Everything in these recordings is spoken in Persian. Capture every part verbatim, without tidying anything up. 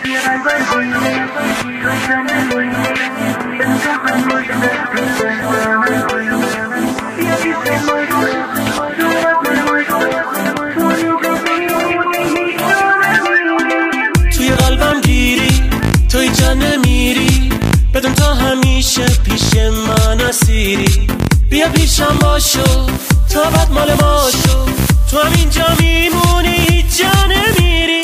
توی قلبم گیری، توی جا نمیری، بدون تا همیشه پیش من اسیری. بیا پیشم باشو تا بعد مال ما شو، تو هم اینجا میمونی هیچ جا نمیری.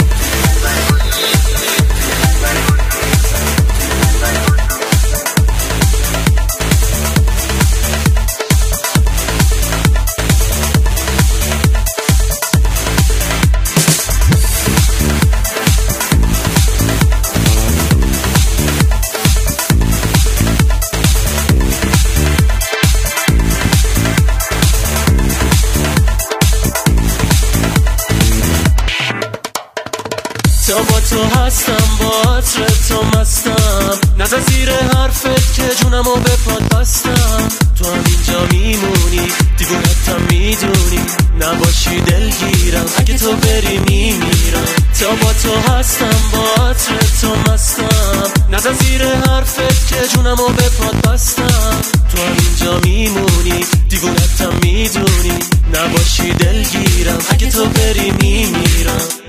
تا با تو هستم، با عطر تو مستم، نزن زیر حرفت که جونمو به پات بستم. تو هم اینجا میمونی، دیوونتم میدونی، نباشی دلگیرم، اگه تو بری میمیرم. تا با تو هستم، با عطر تو مستم، نزن زیر حرفت که جونمو به پات بستم. تو هم اینجا میمونی، دیوونتم میدونی، نباشی دلگیرم، اگه تو بری میمیرم.